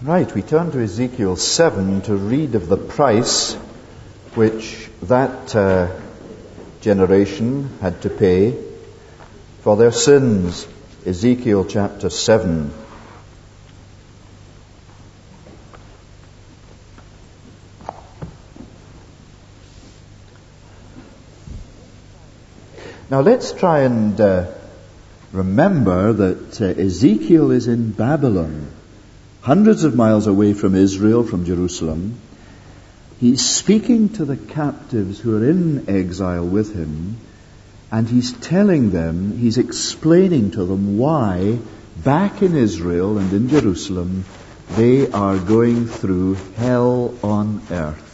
Right, we turn to Ezekiel 7 to read of the price which that generation had to pay for their sins. Ezekiel chapter 7. Now let's try and remember that Ezekiel is in Babylon, hundreds of miles away from Israel, from Jerusalem. He's speaking to the captives who are in exile with him, and he's telling them, he's explaining to them why back in Israel and in Jerusalem they are going through hell on earth.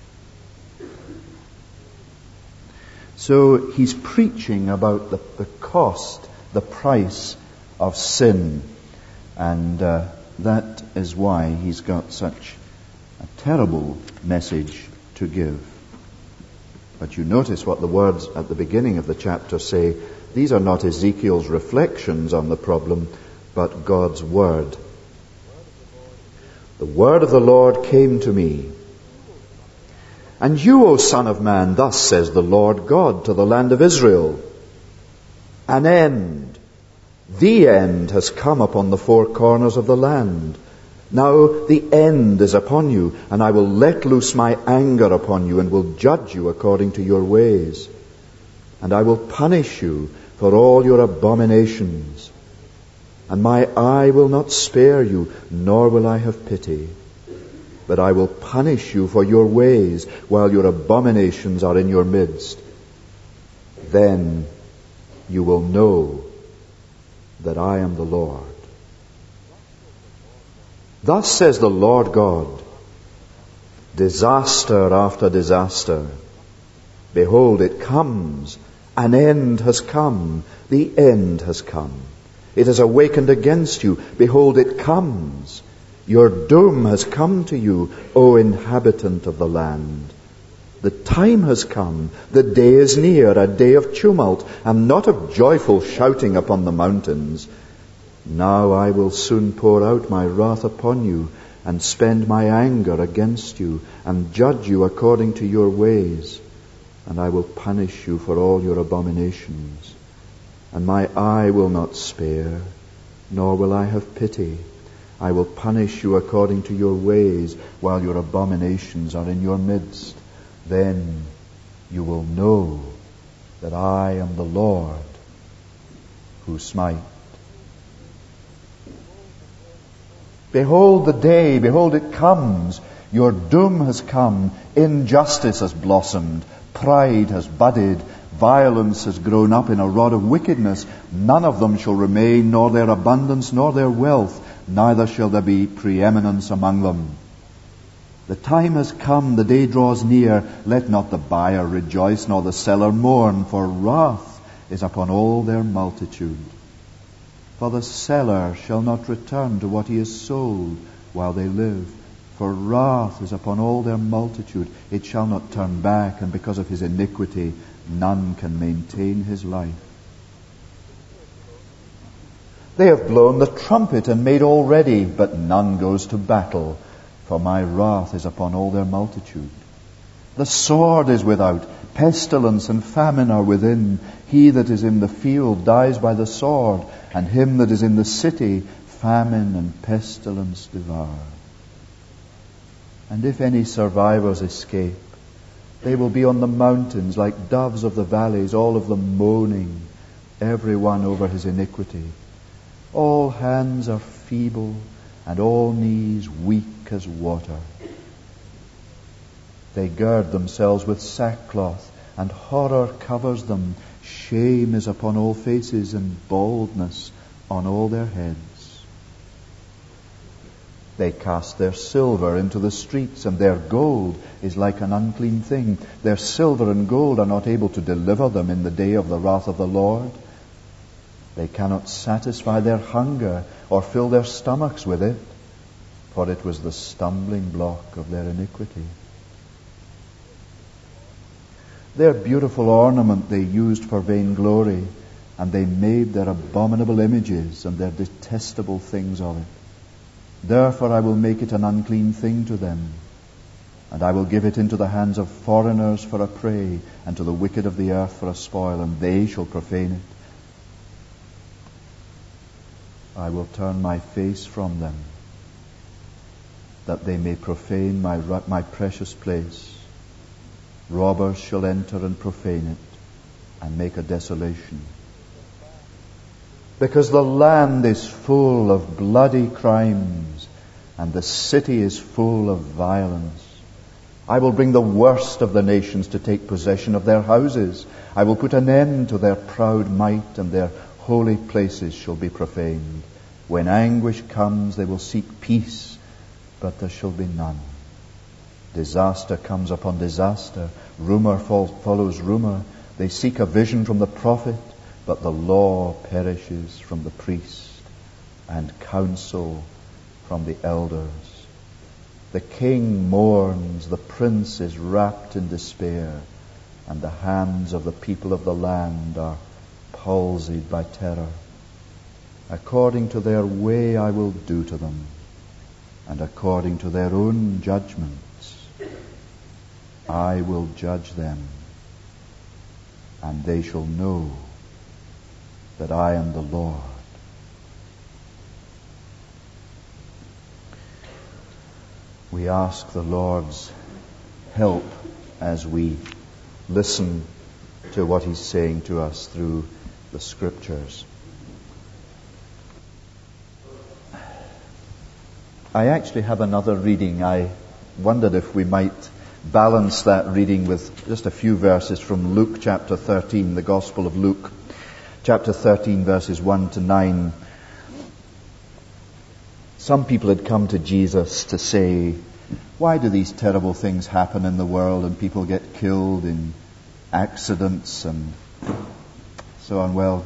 So he's preaching about the cost, the price of sin, and that is why he's got such a terrible message to give. But you notice what the words at the beginning of the chapter say. These are not Ezekiel's reflections on the problem, but God's word. The word of the Lord came to me. And you, O Son of Man, thus says the Lord God to the land of Israel, an end, the end has come upon the four corners of the land. Now the end is upon you, and I will let loose my anger upon you, and will judge you according to your ways. And I will punish you for all your abominations. And my eye will not spare you, nor will I have pity. But I will punish you for your ways, while your abominations are in your midst. Then you will know that I am the Lord. Thus says the Lord God, disaster after disaster. Behold, it comes. An end has come. The end has come. It has awakened against you. Behold, it comes. Your doom has come to you, O inhabitant of the land. The time has come. The day is near, a day of tumult, and not of joyful shouting upon the mountains. Now I will soon pour out my wrath upon you, and spend my anger against you, and judge you according to your ways. And I will punish you for all your abominations. And my eye will not spare, nor will I have pity. I will punish you according to your ways, while your abominations are in your midst. Then you will know that I am the Lord who smite. Behold the day, behold it comes. Your doom has come. Injustice has blossomed. Pride has budded. Violence has grown up in a rod of wickedness. None of them shall remain, nor their abundance, nor their wealth. Neither shall there be preeminence among them. The time has come, the day draws near. Let not the buyer rejoice, nor the seller mourn, for wrath is upon all their multitude. For the seller shall not return to what he has sold while they live. For wrath is upon all their multitude. It shall not turn back, and because of his iniquity none can maintain his life. They have blown the trumpet and made all ready, but none goes to battle, for my wrath is upon all their multitude. The sword is without, pestilence and famine are within. He that is in the field dies by the sword, and him that is in the city famine and pestilence devour. And if any survivors escape, they will be on the mountains like doves of the valleys, all of them moaning, every one over his iniquity. All hands are feeble, and all knees weak as water. They gird themselves with sackcloth, and horror covers them. Shame is upon all faces, and baldness on all their heads. They cast their silver into the streets, and their gold is like an unclean thing. Their silver and gold are not able to deliver them in the day of the wrath of the Lord. They cannot satisfy their hunger or fill their stomachs with it, for it was the stumbling block of their iniquity. Their beautiful ornament they used for vainglory, and they made their abominable images and their detestable things of it. Therefore I will make it an unclean thing to them, and I will give it into the hands of foreigners for a prey, and to the wicked of the earth for a spoil, and they shall profane it. I will turn my face from them, that they may profane my precious place. Robbers shall enter and profane it, and make a desolation. Because the land is full of bloody crimes, and the city is full of violence. I will bring the worst of the nations to take possession of their houses. I will put an end to their proud might, and their holy places shall be profaned. When anguish comes, they will seek peace, but there shall be none. Disaster comes upon disaster. Rumor follows rumor. They seek a vision from the prophet, but the law perishes from the priest, and counsel from the elders. The king mourns, the prince is wrapped in despair, and the hands of the people of the land are palsied by terror. According to their way I will do to them, and according to their own judgments I will judge them, and they shall know that I am the Lord. We ask the Lord's help as we listen to what He's saying to us through the Scriptures. I actually have another reading. I wondered if we might balance that reading with just a few verses from Luke chapter 13, the Gospel of Luke, chapter 13, verses 1 to 9. Some people had come to Jesus to say, why do these terrible things happen in the world and people get killed in accidents and so on? Well,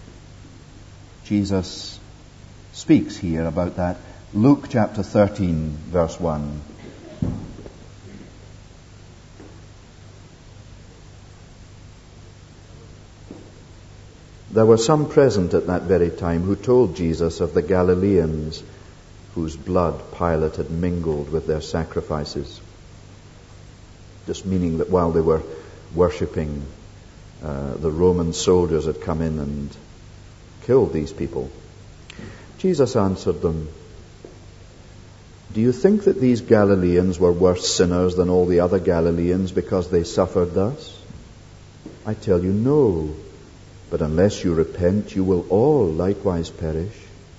Jesus speaks here about that. Luke chapter 13, verse 1. There were some present at that very time who told Jesus of the Galileans whose blood Pilate had mingled with their sacrifices. Just meaning that while they were worshipping, the Roman soldiers had come in and killed these people. Jesus answered them, do you think that these Galileans were worse sinners than all the other Galileans because they suffered thus? I tell you, no. But unless you repent, you will all likewise perish.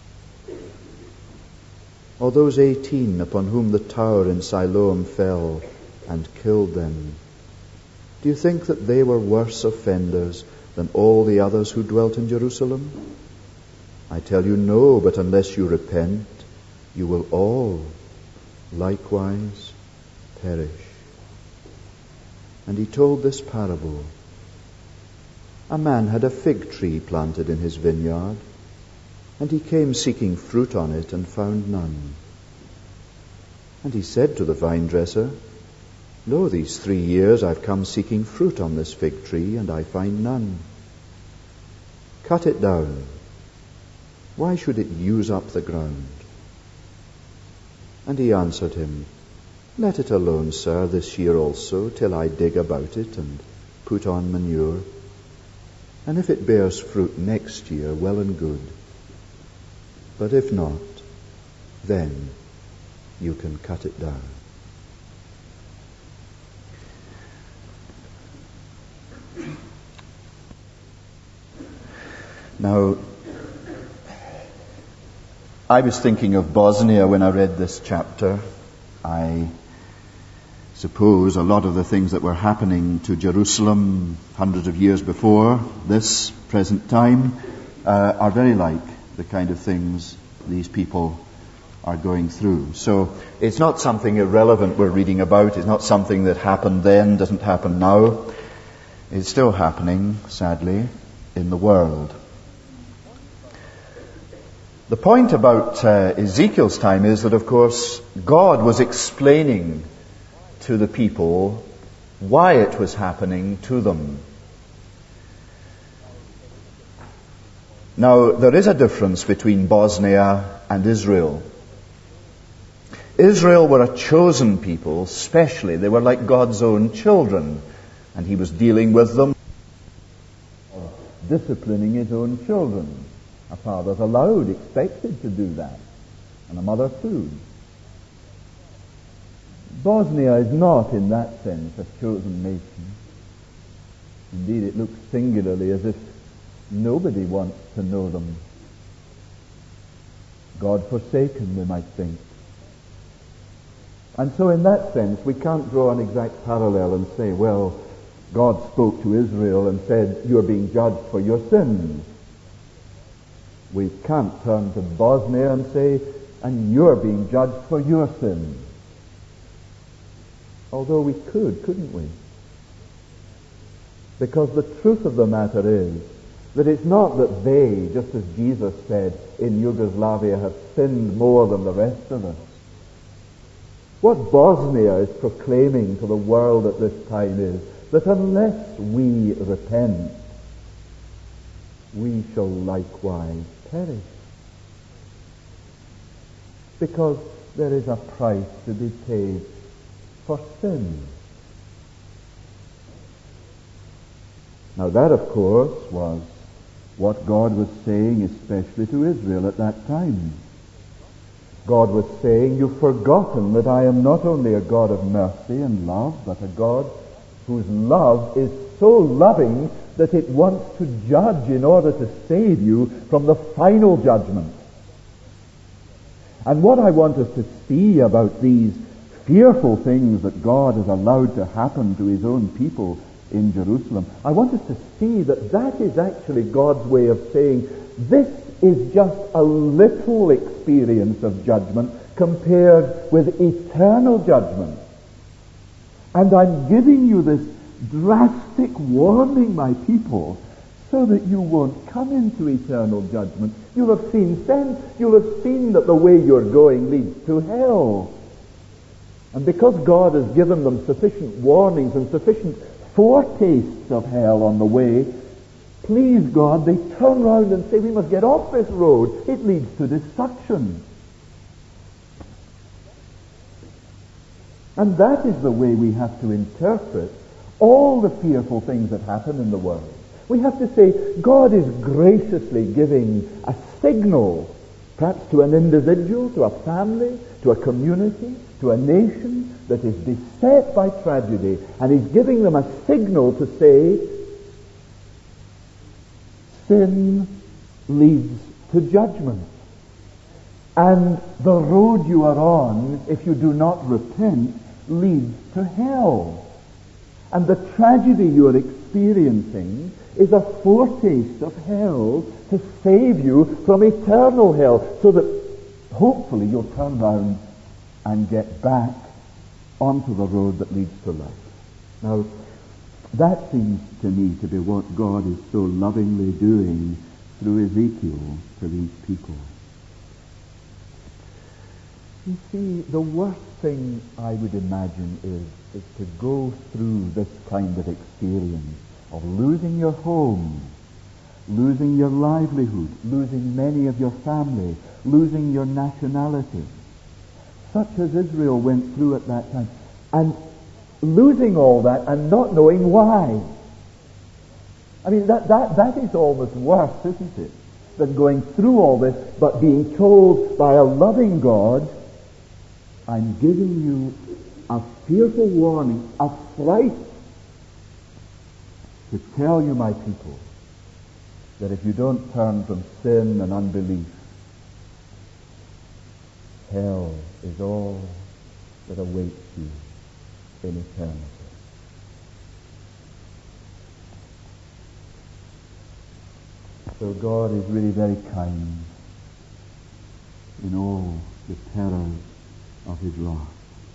Or those 18 upon whom the tower in Siloam fell and killed them, do you think that they were worse offenders than all the others who dwelt in Jerusalem? I tell you, no. But unless you repent, you will all likewise perish. And he told this parable. A man had a fig tree planted in his vineyard, and he came seeking fruit on it and found none. And he said to the vine dresser, lo, these 3 years I've come seeking fruit on this fig tree, and I find none. Cut it down. Why should it use up the ground? And he answered him, let it alone, sir, this year also, till I dig about it and put on manure. And if it bears fruit next year, well and good. But if not, then you can cut it down. Now, I was thinking of Bosnia when I read this chapter. I suppose a lot of the things that were happening to Jerusalem hundreds of years before this present time are very like the kind of things these people are going through. So it's not something irrelevant we're reading about. It's not something that happened then, doesn't happen now. It's still happening, sadly, in the world. The point about Ezekiel's time is that, of course, God was explaining to the people why it was happening to them. Now, there is a difference between Bosnia and Israel. Israel were a chosen people, especially. They were like God's own children. And he was dealing with them, disciplining his own children. A father's allowed, expected to do that. And a mother too. Bosnia is not, in that sense, a chosen nation. Indeed, it looks singularly as if nobody wants to know them. God-forsaken, we might think. And so in that sense, we can't draw an exact parallel and say, well, God spoke to Israel and said, you're being judged for your sins. We can't turn to Bosnia and say, and you're being judged for your sins. Although we could, couldn't we? Because the truth of the matter is that it's not that they, just as Jesus said, in Yugoslavia have sinned more than the rest of us. What Bosnia is proclaiming to the world at this time is that unless we repent, we shall likewise perish. Because there is a price to be paid for sin. Now that, of course, was what God was saying, especially to Israel at that time. God was saying, you've forgotten that I am not only a God of mercy and love, but a God whose love is so loving that it wants to judge in order to save you from the final judgment. And what I want us to see about these fearful things that God has allowed to happen to his own people in Jerusalem, I want us to see that that is actually God's way of saying, this is just a little experience of judgment compared with eternal judgment. And I'm giving you this drastic warning, my people, so that you won't come into eternal judgment. You'll have seen sin. You'll have seen that the way you're going leads to hell. And because God has given them sufficient warnings and sufficient foretastes of hell on the way, please God, they turn around and say, we must get off this road. It leads to destruction. And that is the way we have to interpret all the fearful things that happen in the world. We have to say, God is graciously giving a signal, perhaps to an individual, to a family, to a community, to a nation that is beset by tragedy, and he's giving them a signal to say, sin leads to judgment. And the road you are on, if you do not repent, leads to hell. And the tragedy you are experiencing is a foretaste of hell to save you from eternal hell, so that hopefully you'll turn round and get back onto the road that leads to life. Now, that seems to me to be what God is so lovingly doing through Ezekiel to these people. You see, the worst thing I would imagine is to go through this kind of experience of losing your home, losing your livelihood, losing many of your family, losing your nationality, such as Israel went through at that time, and losing all that and not knowing why. I mean, that is almost worse, isn't it, than going through all this, but being told by a loving God, I'm giving you a fearful warning, a fright, to tell you, my people, that if you don't turn from sin and unbelief, hell is all that awaits you in eternity. So God is really very kind in all the terrors of his wrath.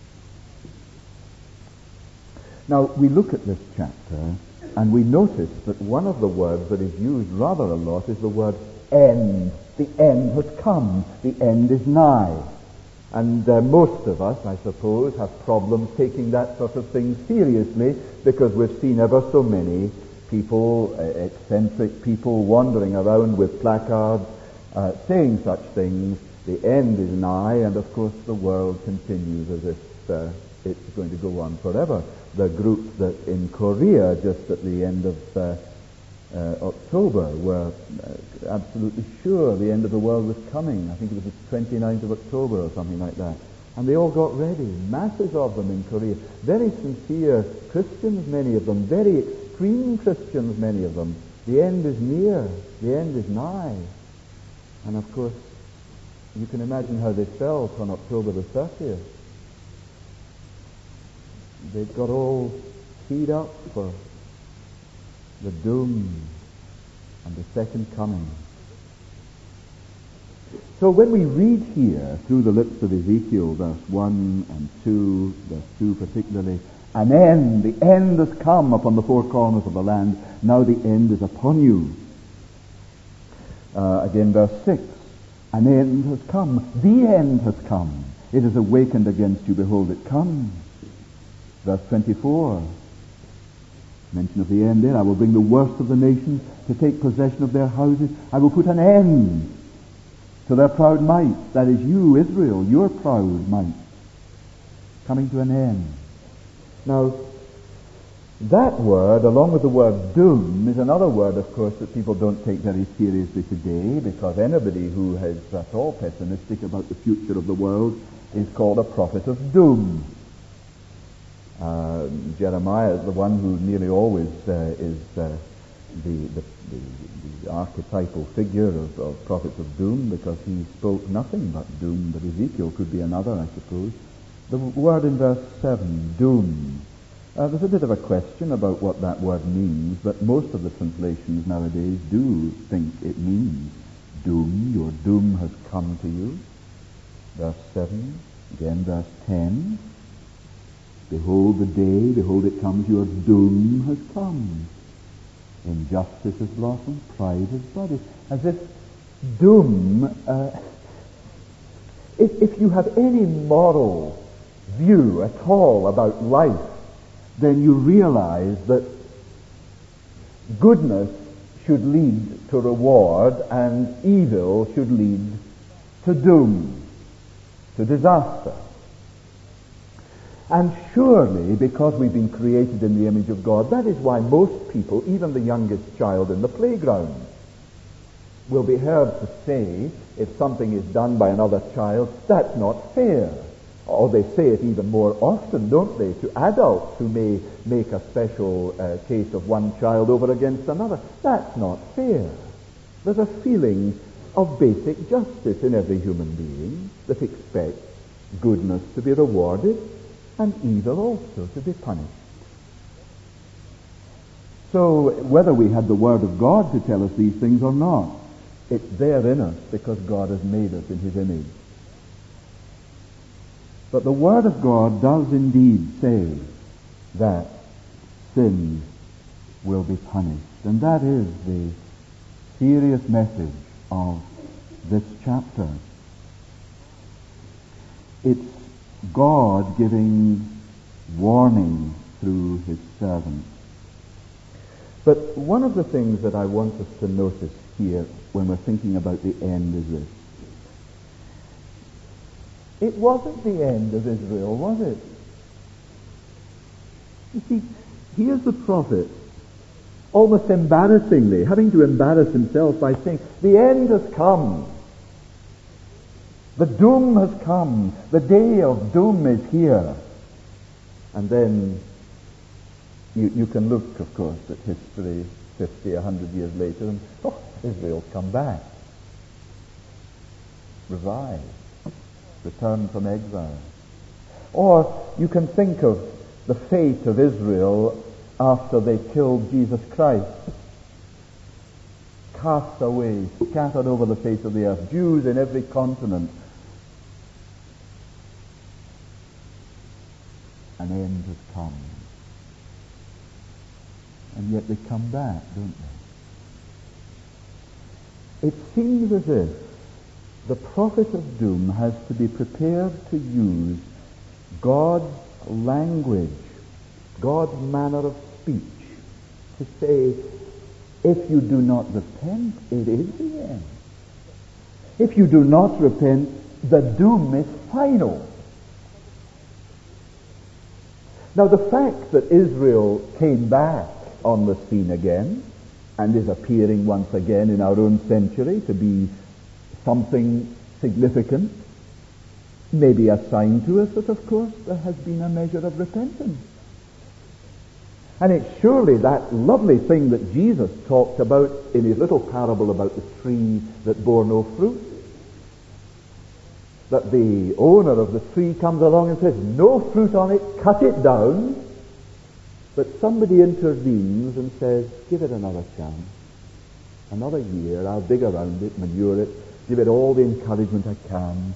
Now, we look at this chapter and we notice that one of the words that is used rather a lot is the word end. The end has come. The end is nigh. And most of us, I suppose, have problems taking that sort of thing seriously, because we've seen ever so many people, eccentric people, wandering around with placards saying such things The end is nigh, and of course the world continues as if it's going to go on forever. The group that in Korea, just at the end of October, were absolutely sure the end of the world was coming. I think it was the 29th of October or something like that. And they all got ready, masses of them in Korea. Very sincere Christians, many of them. Very extreme Christians, many of them. The end is near. The end is nigh. And of course, you can imagine how they felt on October the 30th. They got all keyed up for the doom and the second coming. So when we read here through the lips of Ezekiel, verse 1 and 2, verse 2 particularly, an end, the end has come upon the four corners of the land, now the end is upon you. Again, verse 6, an end has come, the end has come, it is awakened against you, behold it comes. Verse 24, mention of the end there, I will bring the worst of the nations to take possession of their houses, I will put an end to their proud might, that is you, Israel, your proud might, coming to an end. Now, that word, along with the word doom, is another word, of course, that people don't take very seriously today, because anybody who is at all pessimistic about the future of the world is called a prophet of doom. Jeremiah is the one who nearly always is the archetypal figure of prophets of doom, because he spoke nothing but doom, but Ezekiel could be another, I suppose. The word in verse 7, doom. There's a bit of a question about what that word means, but most of the translations nowadays do think it means doom. Your doom has come to you. Verse 7, again verse 10. Behold the day, behold it comes, your doom has come. Injustice has blossomed, pride has budded. As if doom, if you have any moral view at all about life, then you realize that goodness should lead to reward and evil should lead to doom, to disaster. And surely, because we've been created in the image of God, that is why most people, even the youngest child in the playground, will be heard to say, if something is done by another child, that's not fair. Or they say it even more often, don't they, to adults who may make a special case of one child over against another. That's not fair. There's a feeling of basic justice in every human being that expects goodness to be rewarded and evil also to be punished. So whether we had the Word of God to tell us these things or not, it's there in us because God has made us in His image. But the Word of God does indeed say that sin will be punished. And that is the serious message of this chapter. It's God giving warning through His servant. But one of the things that I want us to notice here when we're thinking about the end is this. It wasn't the end of Israel, was it? You see, here's the prophet, almost embarrassingly, having to embarrass himself by saying, the end has come. The doom has come. The day of doom is here. And then you can look, of course, at history 50, 100 years later and, Israel's come back. Revived. Returned from exile. Or you can think of the fate of Israel after they killed Jesus Christ. Cast away, scattered over the face of the earth. Jews in every continent. An end has come. And yet they come back, don't they? It seems as if the prophet of doom has to be prepared to use God's language, God's manner of speech, to say, if you do not repent, it is the end. If you do not repent, the doom is final. Now, the fact that Israel came back on the scene again and is appearing once again in our own century to be something significant may be a sign to us that, of course, there has been a measure of repentance. And it's surely that lovely thing that Jesus talked about in his little parable about the tree that bore no fruit. That the owner of the tree comes along and says, no fruit on it, cut it down. But somebody intervenes and says, give it another chance. Another year, I'll dig around it, manure it, give it all the encouragement I can.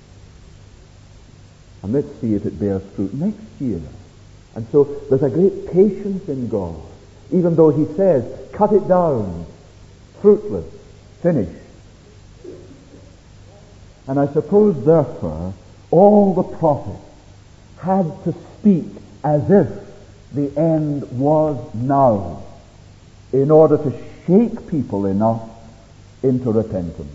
And let's see if it bears fruit next year. And so there's a great patience in God. Even though he says, cut it down, fruitless, finished. And I suppose, therefore, all the prophets had to speak as if the end was now in order to shake people enough into repentance.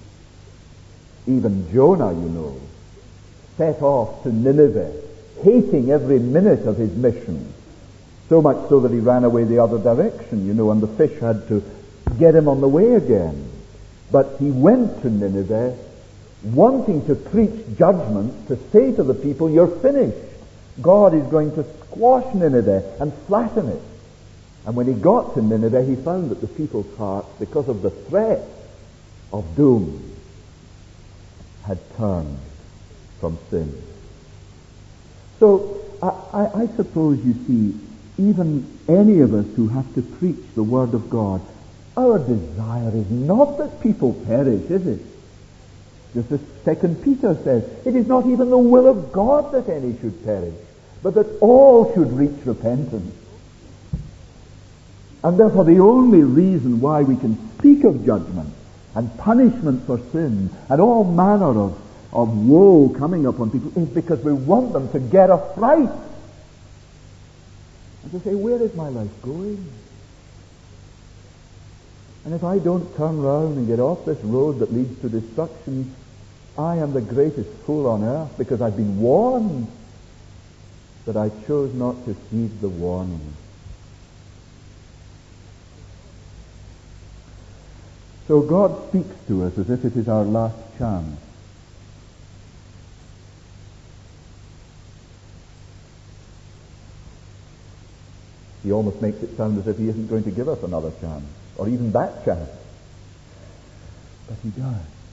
Even Jonah, you know, set off to Nineveh, hating every minute of his mission, so much so that he ran away the other direction, you know, and the fish had to get him on the way again. But he went to Nineveh wanting to preach judgment, to say to the people, you're finished. God is going to squash Nineveh and flatten it. And when he got to Nineveh, he found that the people's hearts, because of the threat of doom, had turned from sin. So, I suppose, you see, even any of us who have to preach the Word of God, our desire is not that people perish, is it? Just as 2 Peter says, it is not even the will of God that any should perish, but that all should reach repentance. And therefore the only reason why we can speak of judgment and punishment for sin and all manner of woe coming upon people is because we want them to get a fright and to say, where is my life going? And if I don't turn round and get off this road that leads to destruction, I am the greatest fool on earth, because I've been warned, but I chose not to heed the warning. So God speaks to us as if it is our last chance. He almost makes it sound as if he isn't going to give us another chance, or even that chance. But he does.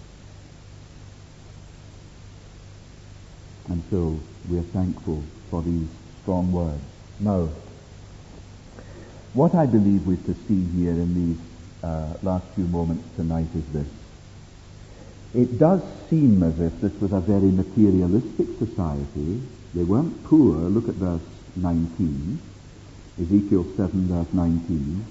And so we are thankful for these strong words. Now, what I believe we're to see here in these last few moments tonight is this. It does seem as if this was a very materialistic society. They weren't poor. Look at verse 19. Ezekiel 7, verse 19.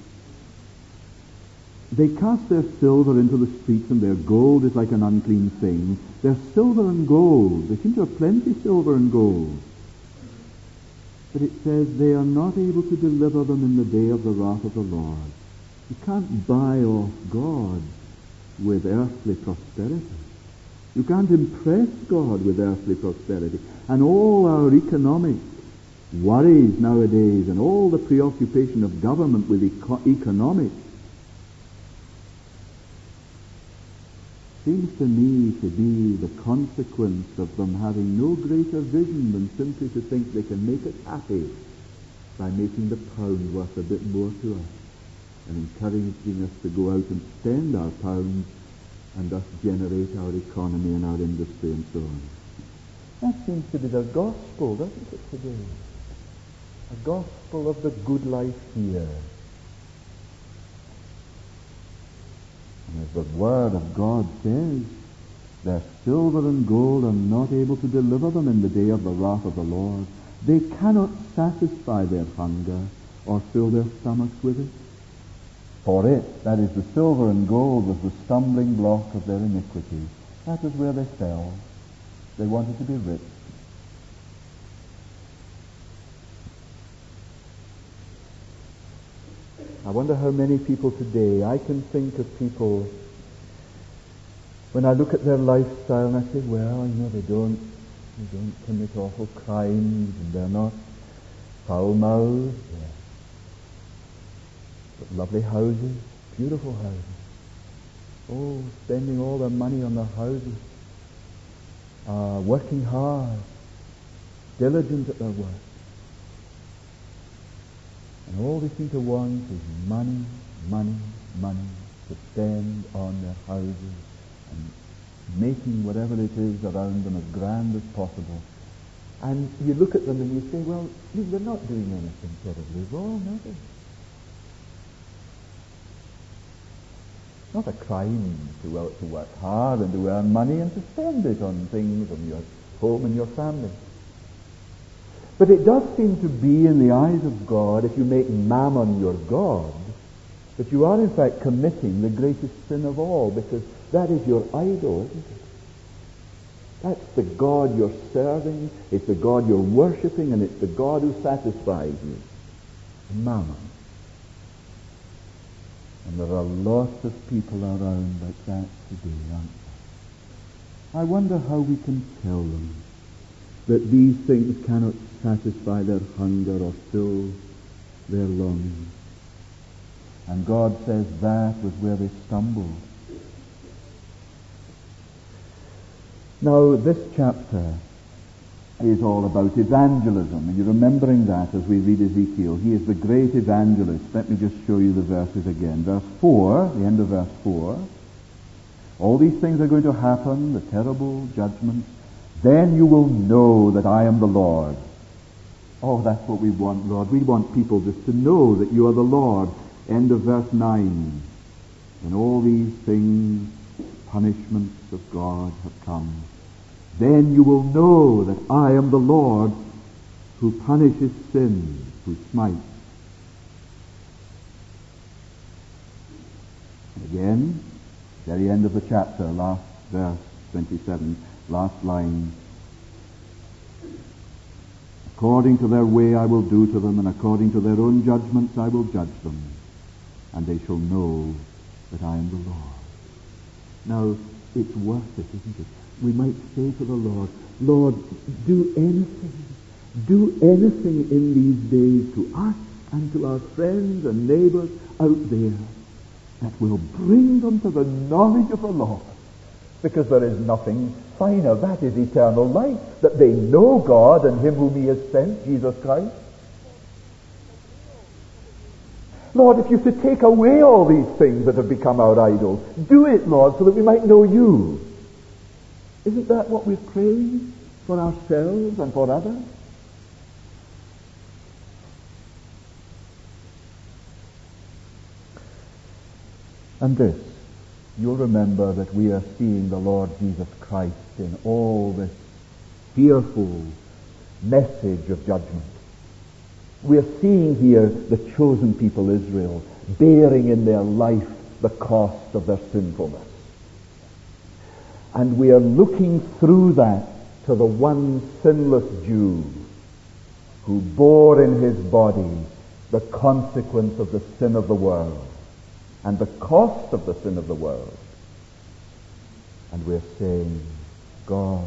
They cast their silver into the streets, and their gold is like an unclean thing. Their silver and gold, they seem to have plenty silver and gold. But it says they are not able to deliver them in the day of the wrath of the Lord. You can't buy off God with earthly prosperity. You can't impress God with earthly prosperity. And all our economic worries nowadays, and all the preoccupation of government with economics, seems to me to be the consequence of them having no greater vision than simply to think they can make us happy by making the pound worth a bit more to us and encouraging us to go out and spend our pounds and thus generate our economy and our industry and so on. That seems to be the gospel, doesn't it, today? A gospel of the good life here. And as the Word of God says, their silver and gold are not able to deliver them in the day of the wrath of the Lord. They cannot satisfy their hunger or fill their stomachs with it. For it, that is, the silver and gold, was the stumbling block of their iniquity. That was where they fell. They wanted to be rich. I wonder how many people today, I can think of people when I look at their lifestyle and I say, well, they don't commit awful crimes and they're not foul-mouthed. Yeah. But lovely houses, beautiful houses. Oh, spending all their money on their houses. Working hard, diligent at their work. And all they seem to want is money, money, money to spend on their houses and making whatever it is around them as grand as possible. And you look at them and you say, well, they're not doing anything terribly wrong, are they? Not a crime to work hard and to earn money and to spend it on things, on your home and your family. But it does seem to be in the eyes of God, if you make mammon your God, that you are in fact committing the greatest sin of all, because that is your idol, isn't it? That's the God you're serving, it's the God you're worshipping, and it's the God who satisfies you. Mammon. And there are lots of people around like that today, aren't there? I wonder how we can tell them that these things cannot satisfy their hunger or fill their longing. And God says that was where they stumbled. Now, this chapter is all about evangelism. Are you remembering that as we read Ezekiel? He is the great evangelist. Let me just show you the verses again. Verse 4, the end of verse 4. All these things are going to happen, the terrible judgments. Then you will know that I am the Lord. Oh, that's what we want, Lord. We want people just to know that you are the Lord. End of verse 9. And all these things, punishments of God have come. Then you will know that I am the Lord who punishes sin, who smites. Again, very end of the chapter, last verse 27, last line. According to their way I will do to them, and according to their own judgments I will judge them, and they shall know that I am the Lord. Now, it's worth it, isn't it? We might say to the Lord, Lord, do anything in these days to us and to our friends and neighbors out there that will bring them to the knowledge of the Lord. Because there is nothing finer. That is eternal life. That they know God and Him whom He has sent, Jesus Christ. Lord, if you have to take away all these things that have become our idols, do it, Lord, so that we might know you. Isn't that what we're praying for ourselves and for others? And this, you'll remember that we are seeing the Lord Jesus Christ in all this fearful message of judgment. We are seeing here the chosen people Israel bearing in their life the cost of their sinfulness. And we are looking through that to the one sinless Jew who bore in his body the consequence of the sin of the world and the cost of the sin of the world. And we're saying, God,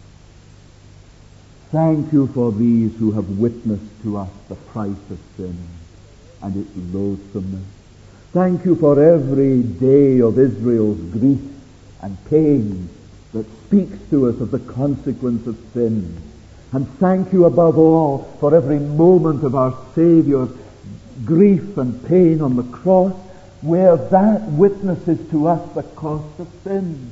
thank you for these who have witnessed to us the price of sin and its loathsomeness. Thank you for every day of Israel's grief and pain that speaks to us of the consequence of sin. And thank you above all for every moment of our Savior's grief and pain on the cross, where that witnesses to us the cost of sin.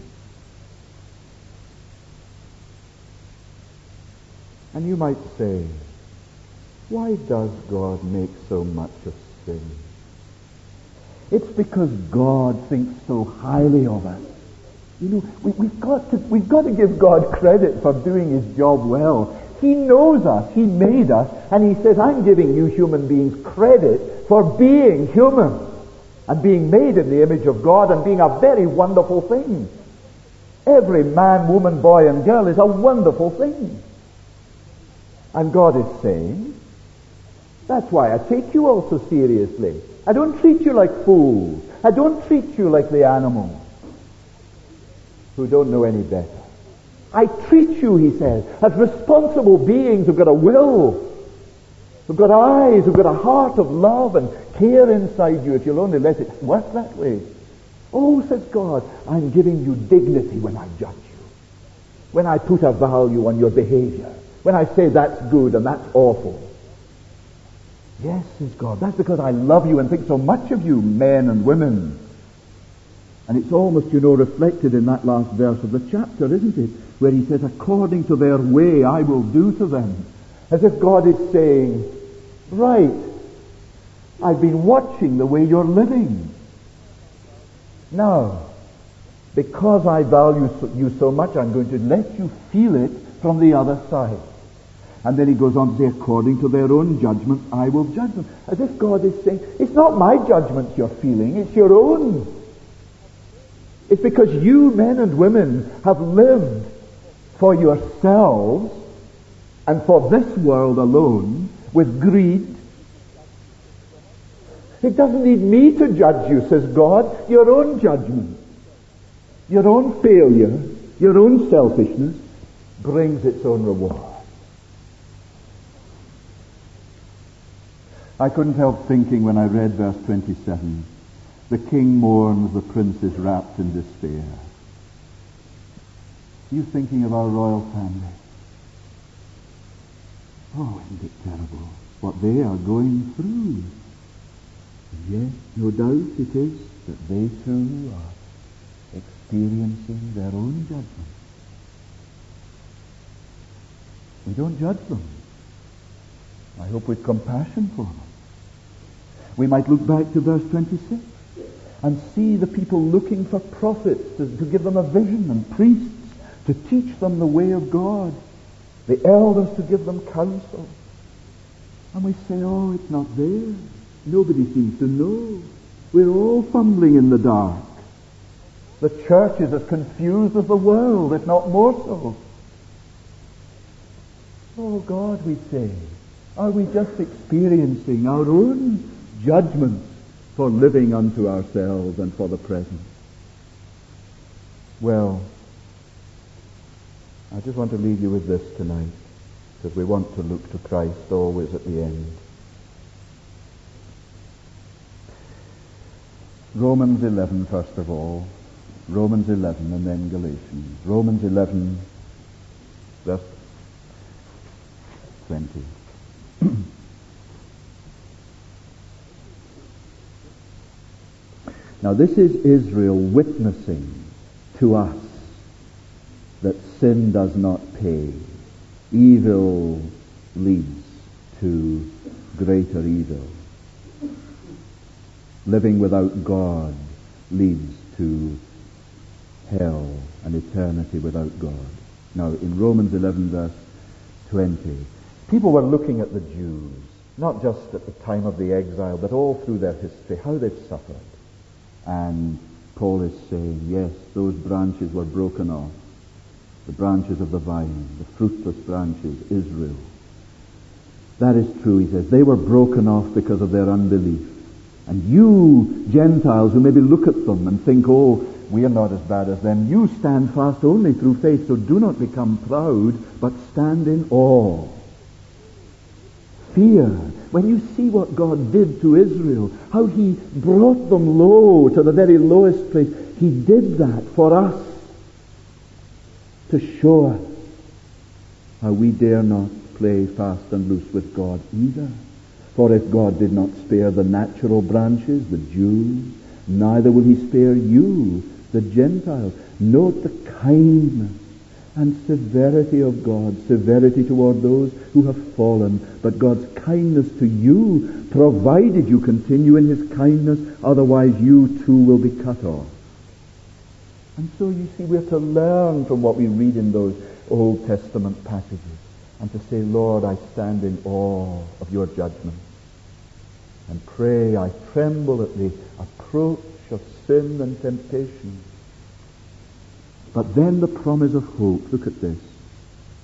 And you might say, why does God make so much of sin? It's because God thinks so highly of us. You know, we've got to give God credit for doing His job well. He knows us. He made us. And He says, I'm giving you human beings credit for being human and being made in the image of God and being a very wonderful thing. Every man, woman, boy, and girl is a wonderful thing. And God is saying, that's why I take you all so seriously. I don't treat you like fools. I don't treat you like the animals. who don't know any better. I treat you, he says, as responsible beings who've got a will, who've got eyes, who've got a heart of love and care inside you if you'll only let it work that way. Oh, says God, I'm giving you dignity when I judge you. When I put a value on your behavior. When I say that's good and that's awful. Yes, says God, that's because I love you and think so much of you, men and women. And it's almost, reflected in that last verse of the chapter, isn't it? Where he says, according to their way I will do to them. As if God is saying, right, I've been watching the way you're living. Now, because I value you so much, I'm going to let you feel it from the other side. And then he goes on to say, according to their own judgment, I will judge them. As if God is saying, it's not my judgments you're feeling, it's your own. It's because you, men and women, have lived for yourselves and for this world alone with greed. It doesn't need me to judge you, says God. Your own judgment, your own failure, your own selfishness brings its own reward. I couldn't help thinking when I read verse 27, the king mourns, the prince is wrapped in despair. Are you thinking of our royal family? Oh, isn't it terrible what they are going through? Yes, no doubt it is that they too are experiencing their own judgment. We don't judge them. I hope with compassion for them. We might look back to verse 26 and see the people looking for prophets to give them a vision and priests to teach them the way of God, the elders to give them counsel. And we say, oh, it's not there. Nobody seems to know. We're all fumbling in the dark. The church is as confused as the world, if not more so. Oh God, we say, are we just experiencing our own judgments for living unto ourselves and for the present? Well, I just want to leave you with this tonight, because we want to look to Christ always at the end. Romans 11, first of all. Romans 11 and then Galatians. Romans 11, verse 20. Now this is Israel witnessing to us that sin does not pay. Evil leads to greater evil. Living without God leads to hell and eternity without God. Now in Romans 11 verse 20, people were looking at the Jews, not just at the time of the exile, but all through their history, how they've suffered. And Paul is saying, yes, those branches were broken off. The branches of the vine, the fruitless branches, Israel. That is true, he says. They were broken off because of their unbelief. And you, Gentiles, who maybe look at them and think, oh, we are not as bad as them. You stand fast only through faith, so do not become proud, but stand in awe. Fear. When you see what God did to Israel, how he brought them low to the very lowest place, he did that for us to show us how we dare not play fast and loose with God either. For if God did not spare the natural branches, the Jews, neither will he spare you, the Gentiles. Note the kindness and severity of God, severity toward those who have fallen, but God's kindness to you, provided you continue in his kindness, otherwise you too will be cut off. And so you see, we're to learn from what we read in those Old Testament passages and to say, Lord, I stand in awe of your judgment and pray, I tremble at the approach of sin and temptation. But then the promise of hope. Look at this.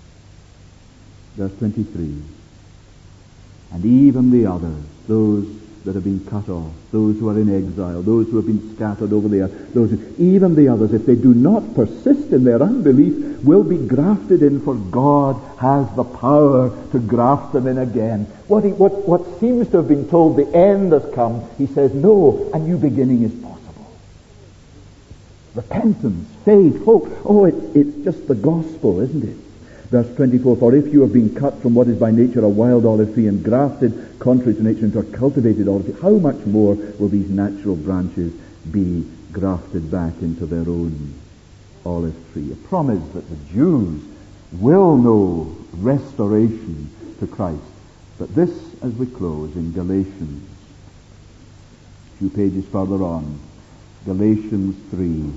Verse 23. And even the others, those that have been cut off, those who are in exile, those who have been scattered over the earth, even the others, if they do not persist in their unbelief, will be grafted in, for God has the power to graft them in again. What seems to have been told, the end has come, he says, no, a new beginning is possible. Repentance, faith, hope. Oh, it's just the gospel, isn't it? Verse 24, for if you have been cut from what is by nature a wild olive tree and grafted contrary to nature into a cultivated olive tree, how much more will these natural branches be grafted back into their own olive tree? A promise that the Jews will know restoration to Christ. But this, as we close, in Galatians, a few pages further on, Galatians 3.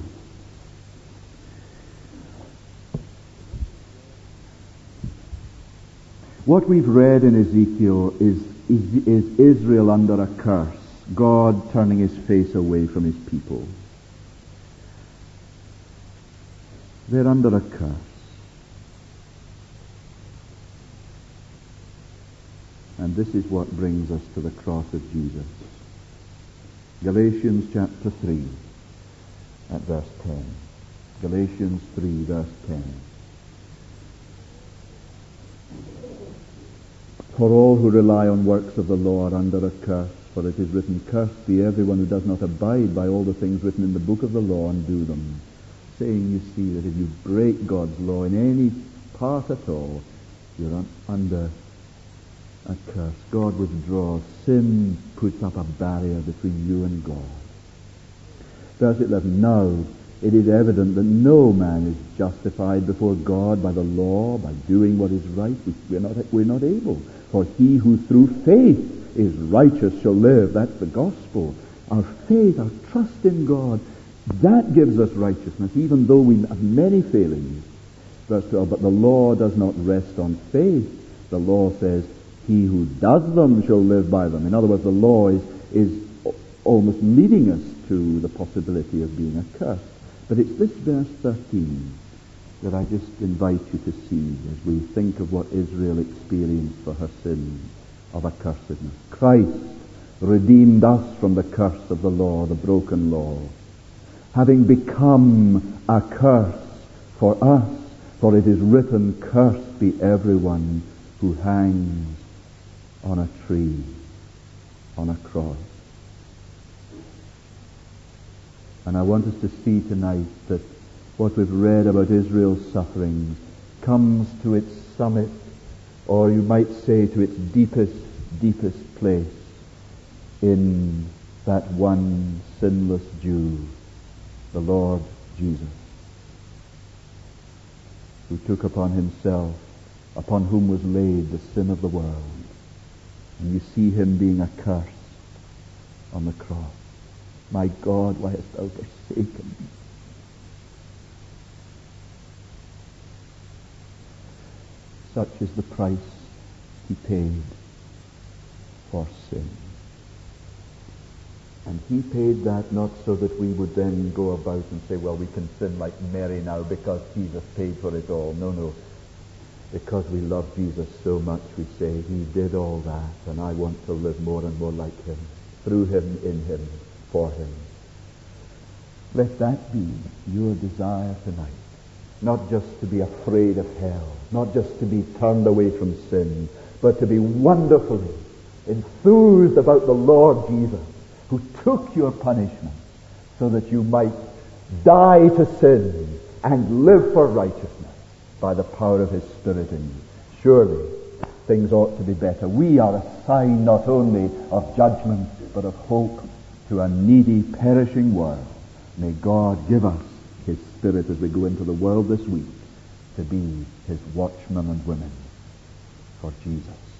What we've read in Ezekiel is Israel under a curse, God turning his face away from his people. They're under a curse. And this is what brings us to the cross of Jesus. Galatians chapter 3 at verse 10. Galatians 3 verse 10. For all who rely on works of the law are under a curse, for it is written, cursed be everyone who does not abide by all the things written in the book of the law and do them. Saying, you see, that if you break God's law in any part at all, you're under a curse. God withdraws. Sin puts up a barrier between you and God. Verse 11, now it is evident that no man is justified before God by the law, by doing what is right. We're not able. For he who through faith is righteous shall live. That's the gospel. Our faith, our trust in God, that gives us righteousness, even though we have many failings. Verse 12, but the law does not rest on faith. The law says, he who does them shall live by them. In other words, the law is almost leading us to the possibility of being accursed. But it's this verse 13 that I just invite you to see as we think of what Israel experienced for her sins of accursedness. Christ redeemed us from the curse of the law, the broken law, having become a curse for us, for it is written, cursed be everyone who hangs on a tree, on a cross. And I want us to see tonight that what we've read about Israel's sufferings comes to its summit, or you might say to its deepest place in that one sinless Jew, the Lord Jesus, who took upon himself, upon whom was laid the sin of the world. And you see him being accursed on the cross. My God, why hast thou forsaken me? Such is the price he paid for sin. And he paid that not so that we would then go about and say, well, we can sin like Mary now because Jesus paid for it all. No. Because we love Jesus so much, we say, he did all that, and I want to live more and more like him, through him, in him, for him. Let that be your desire tonight. Not just to be afraid of hell, not just to be turned away from sin, but to be wonderfully enthused about the Lord Jesus, who took your punishment so that you might die to sin and live for righteousness by the power of his Spirit in you. Surely things ought to be better. We are a sign not only of judgment, but of hope to a needy, perishing world. May God give us his Spirit as we go into the world this week to be his watchmen and women for Jesus.